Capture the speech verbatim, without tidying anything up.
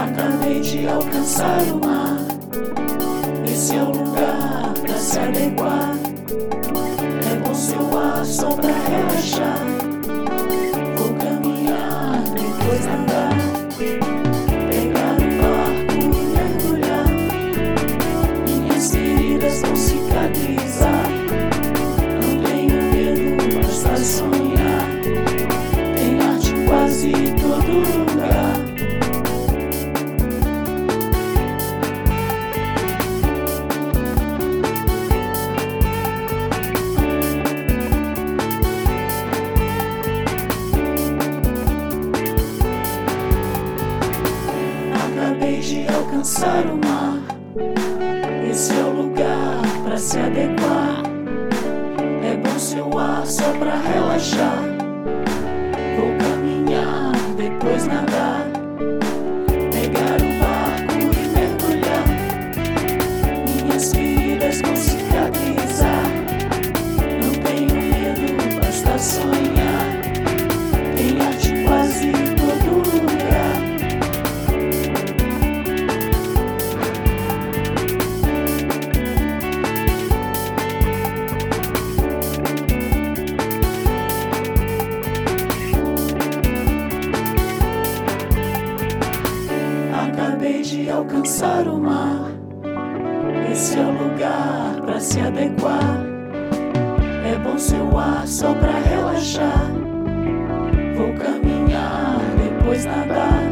Acabei de alcançar o mar. Esse é o lugar pra se adequar. É bom seu ar só pra relaxar. Vou caminhar, depois nadar. Pegar um barco e mergulhar. Minhas feridas vão cicatrizar. Não tenho medo, basta sonhar. Tem arte em quase todo lugar. Acabei de alcançar o mar. Esse é o lugar pra se adequar. É bom seu ar só pra relaxar. Vou caminhar, depois nadar. Pegar o barco e mergulhar. Minhas feridas vão cicatrizar. Não tenho medo, basta sonhar. Tem arte em quase todo lugar. Acabei de alcançar o mar. Esse é o lugar pra se adequar. É bom seu ar só pra relaxar. Vou caminhar, depois nadar.